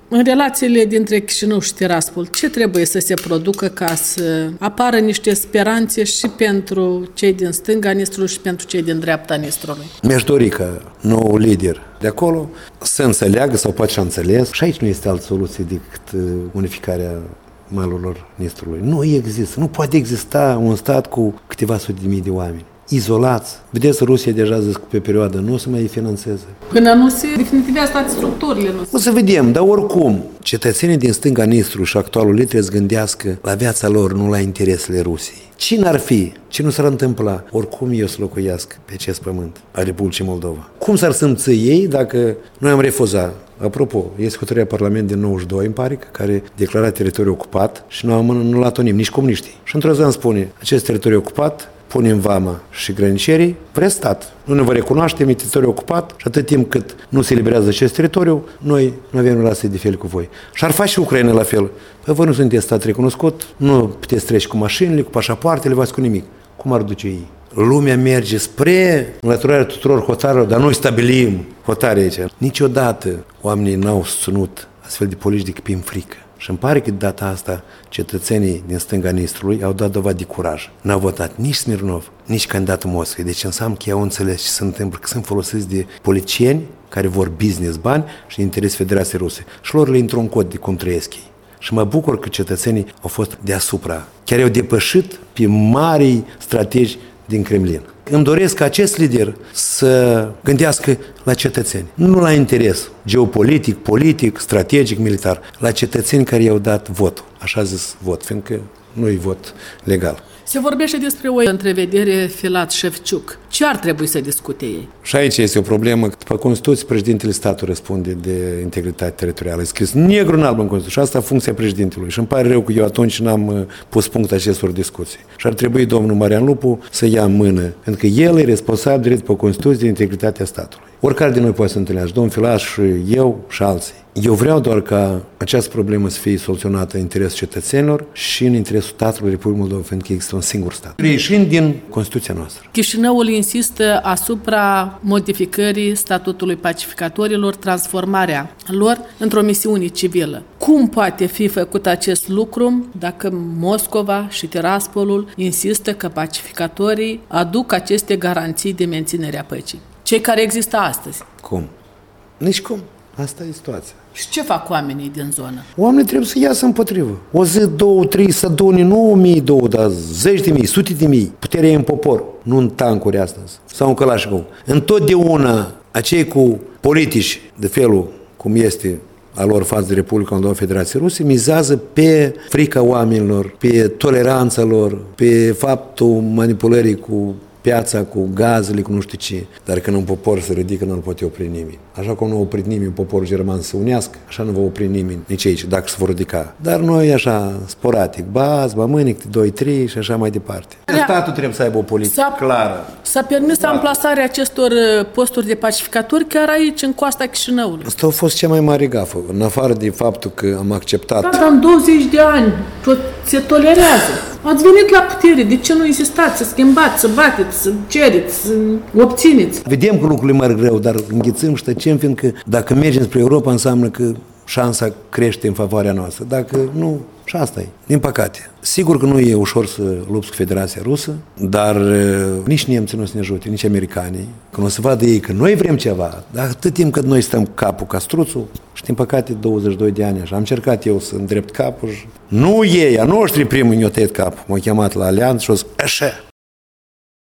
În relațiile dintre Chișinău și Tiraspol, ce trebuie să se producă ca să apară niște speranțe și pentru cei din stânga Nistrului și pentru cei din dreapta Nistrului? Mi-aș dori ca nou lider de acolo să înțeleagă sau poate și-a înțeles. Și aici nu este altă soluție decât unificarea malurilor Nistrului. Nu există, nu poate exista un stat cu câteva sute de mii de oameni izolați. Vedeți, Rusia deja zic că pe perioadă nu o să mai finanțeze. Până nu se definitivează toate structurile. O să vedem, dar oricum, cetățenii din stânga Nistru și actualul lider trebuie să gândească la viața lor, nu la interesele Rusiei. Cine ar fi, ce nu s-ar întâmpla, oricum eu să locuiască pe acest pământ a Republicii Moldova? Cum s-ar simți ei dacă noi am refuzat? Apropo, este hotărârea Parlamentului din 92, îmi pare, care declara teritoriul ocupat și nu am anulat-o nimeni, nici comuniștii. Și într-o zi îmi spune, acest teritoriu ocupat, punem vama și granicerii, vreți stat. Nu ne vă recunoaștem, e teritoriu ocupat și atât timp cât nu se eliberează acest teritoriu, noi nu avem relații de fel cu voi. Și ar face și Ucraina la fel. Păi voi nu sunteți stat recunoscut, nu puteți trece cu mașinile, cu pașapoartele, v-ați cu nimic. Cum ar duce ei? Lumea merge spre înlăturarea tuturor hotarilor, dar noi stabilim hotare aici. Niciodată oamenii n-au susținut astfel de politici decât prin frică. Și îmi pare că de data asta cetățenii din stânga Nistrului au dat dovadă de curaj. N-au votat nici Smirnov, nici candidatul Moscovei. Deci înseamnă că ei au înțeles ce se întâmplă, că sunt folosiți de politicieni care vor business, bani și interes Federației Ruse. Și lor le intră un cod de cum trăiesc ei. Și mă bucur că cetățenii au fost deasupra. Chiar au depășit pe marii strategi din Kremlin. Îmi doresc ca acest lider să gândească la cetățeni, nu la interes geopolitic, politic, strategic, militar, la cetățeni care i-au dat votul, așa zis vot, fiindcă nu-i vot legal. Se vorbește despre o întrevedere Filat-Șefciuc. Ce ar trebui să discute ei? Și aici este o problemă. După Constituție, președintele statului răspunde de integritate teritorială. E scris negru în alb în Constituție. Și asta funcția președintelui. Și îmi pare rău că eu atunci n-am pus punct acestor discuții. Și ar trebui domnul Marian Lupu să ia în mână, pentru că el e responsabil după Constituție de integritatea statului. Oricare de noi poate să întâlnească, domnul Filat și eu și alții. Eu vreau doar ca această problemă să fie soluționată în interesul cetățenilor și în interesul statului Republicii Moldova, fiindcă există un singur stat. Reieșind din Constituția noastră. Chișinăul insistă asupra modificării statutului pacificatorilor, transformarea lor într-o misiune civilă. Cum poate fi făcut acest lucru dacă Moscova și Tiraspolul insistă că pacificatorii aduc aceste garanții de menținere a păcii? Cei care există astăzi. Cum? Nici cum. Asta e situația. Și ce fac oamenii din zonă? Oamenii trebuie să iasă împotrivă. O zi, două, trei, să adune, nu 1002, dar zeci de mii, sute de mii. Puterea e în popor, nu în tancuri astăzi. Sau în Kalashnikov. Întotdeauna acei cu politici de felul cum este a lor față de Republica Moldova Federației Ruse, mizează pe frica oamenilor, pe toleranța lor, pe faptul manipulării cu piața, cu gazele, cu nu știu ce. Dar când un popor se ridică, nu-l poate opri nimeni. Așa cum nu a oprit nimeni poporul german să unească, așa nu va opri nimeni nici aici, dacă se vor ridica. Dar noi așa, sporadic, mânic, 2-3 și așa mai departe. Statul trebuie să aibă o politică clară. S-a permis amplasarea acestor posturi de pacificatori chiar aici, în coasta Chișinăului. Asta a fost cea mai mare gafă, în afară de faptul că am acceptat. Da, dar în 20 de ani se tolerează. Ați venit la putere, de ce nu insistați să schimbați, să bateți, să cereți, să obțineți? Vedem că lucrurile merg greu, dar înghițim și tăcem, fiindcă dacă mergem spre Europa înseamnă că șansa crește în favoarea noastră. Dacă nu, și asta e, din păcate. Sigur că nu e ușor să lupți cu Federația Rusă, dar nici nemții nu o să ne ajute, nici americanii. Când o să vadă ei că noi vrem ceva, dar atât timp cât noi stăm capul ca struțul, și din păcate 22 de ani așa, am încercat eu să îndrept capul și nu ei, a noștri primul mi-au tăiat capul, m-au chemat la alianță și au zis, așa,